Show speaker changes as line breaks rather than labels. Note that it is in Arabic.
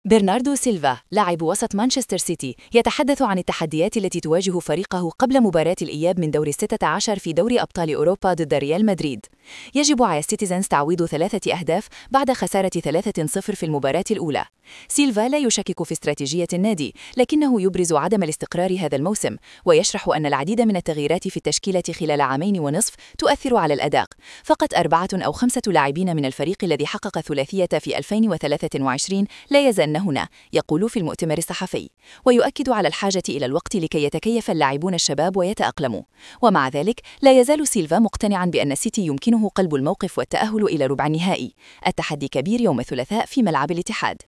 برناردو سيلفا لاعب وسط مانشستر سيتي يتحدث عن التحديات التي تواجه فريقه قبل مباراة الإياب من دور 16 في دوري أبطال أوروبا ضد ريال مدريد. يجب على السيتيزنز تعويض 3 أهداف بعد خسارة 3-0 في المباراة الأولى. سيلفا لا يشكك في استراتيجية النادي، لكنه يبرز عدم الاستقرار هذا الموسم، ويشرح أن العديد من التغييرات في التشكيلة خلال 2.5 تؤثر على الأداء. فقط 4 أو 5 لاعبين من الفريق الذي حقق ثلاثية في 2023 لا يزالن هنا، يقول في المؤتمر الصحفي، ويؤكد على الحاجة إلى الوقت لكي يتكيف اللاعبون الشباب ويتأقلموا. ومع ذلك لا يزال سيلفا مقتنعا بأن السيتي يمكنه قلب الموقف والتأهل إلى ربع النهائي. التحدي كبير يوم الثلاثاء في ملعب الاتحاد.